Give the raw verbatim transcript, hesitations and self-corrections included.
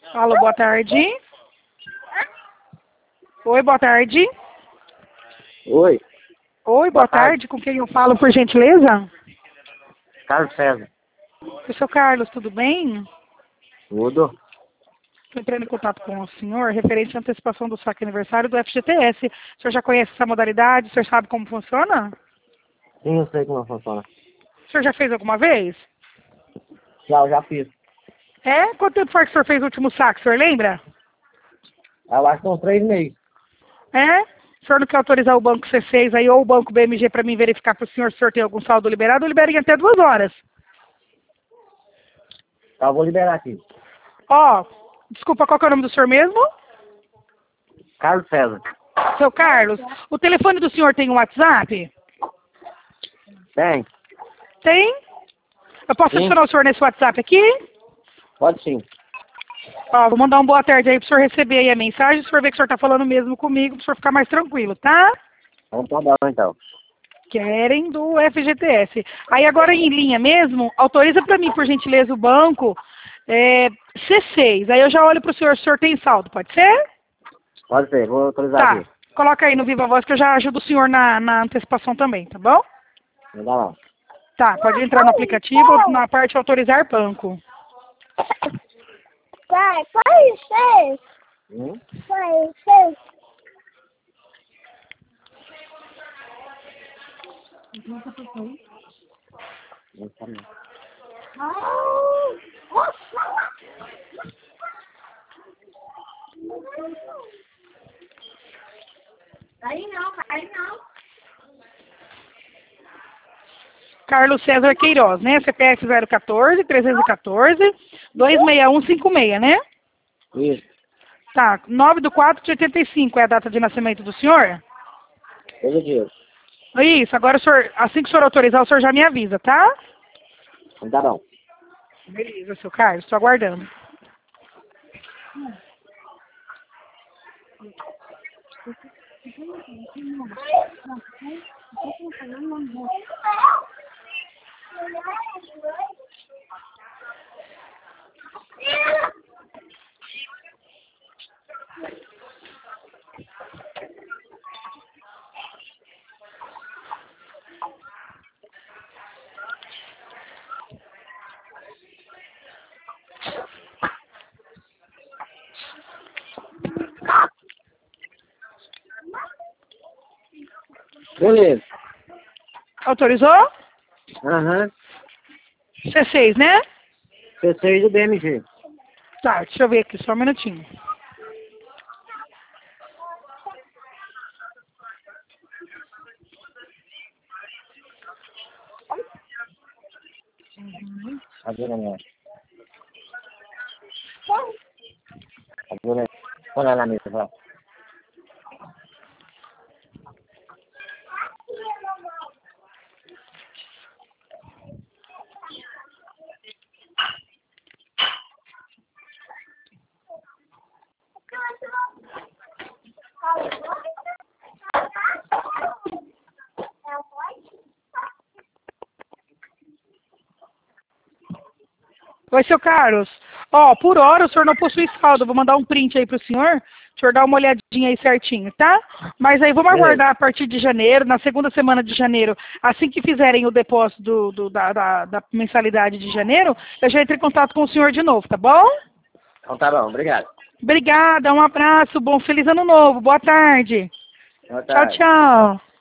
Alô, boa tarde. Oi, boa tarde. Oi, Oi, boa, boa tarde. tarde. Com quem eu falo, por gentileza? Carlos César. O seu Carlos, tudo bem? Tudo? Estou entrando em contato com o senhor referente à antecipação do saque aniversário do F G T S. O senhor já conhece essa modalidade? O senhor sabe como funciona? Sim, eu sei como funciona. O senhor já fez alguma vez? Já, eu já fiz. É? Quanto tempo faz que o senhor fez o último saque? O senhor lembra? Eu acho que são três meses. É? O senhor não quer autorizar o banco C seis aí ou o banco B M G para mim verificar para o senhor se o senhor tem algum saldo liberado? Eu libero em até duas horas. Tá, eu vou liberar aqui. Ó, desculpa, qual que é o nome do senhor mesmo? Carlos César. Seu Carlos, o telefone do senhor tem um WhatsApp? Tem? Tem? Eu posso Sim. adicionar o senhor nesse WhatsApp aqui? Pode sim. Ó, vou mandar um boa tarde aí pro senhor receber aí a mensagem, se o senhor ver que o senhor tá falando mesmo comigo, pro senhor ficar mais tranquilo, tá? Então tá bom, então. Querem do F G T S. Aí agora em linha mesmo, autoriza para mim, por gentileza, o banco é, C seis. Aí eu já olho pro senhor se o senhor tem saldo, pode ser? Pode ser, vou autorizar Tá. aqui. Coloca aí no Viva Voz que eu já ajudo o senhor na, na antecipação também, tá bom? Não dá lá. Tá, pode entrar no aplicativo, na parte autorizar banco. Pai, pode ser. Hum? Pode ser. Não tá não. Aí não, aí não. Carlos César Queiroz, né? C P F zero um quatro, trezentos e quatorze, dois seis um cinco seis, né? Isso. Tá, nove de quatro de oitenta e cinco é a data de nascimento do senhor? Todo dia. Isso, agora o senhor, assim que o senhor autorizar, o senhor já me avisa, tá? Não tá bom. Beleza, seu Carlos, estou aguardando. Beleza. Autorizou? Aham. C seis, né? C seis do B M G. Tá, deixa eu ver aqui, só um minutinho. Agora não. Agora. Põe lá na mesa, vai. Oi, seu Carlos. Ó, por hora o senhor não possui saldo. Eu vou mandar um print aí pro senhor. O senhor dá uma olhadinha aí certinho, tá? Mas aí vamos Beleza. aguardar a partir de janeiro, na segunda semana de janeiro, assim que fizerem o depósito do, do- da, da, da mensalidade de janeiro, eu já entro em contato com o senhor de novo, tá bom? Então tá bom, obrigado. Obrigada, um abraço, bom feliz ano novo, boa tarde. Boa Tchau, tarde. tchau.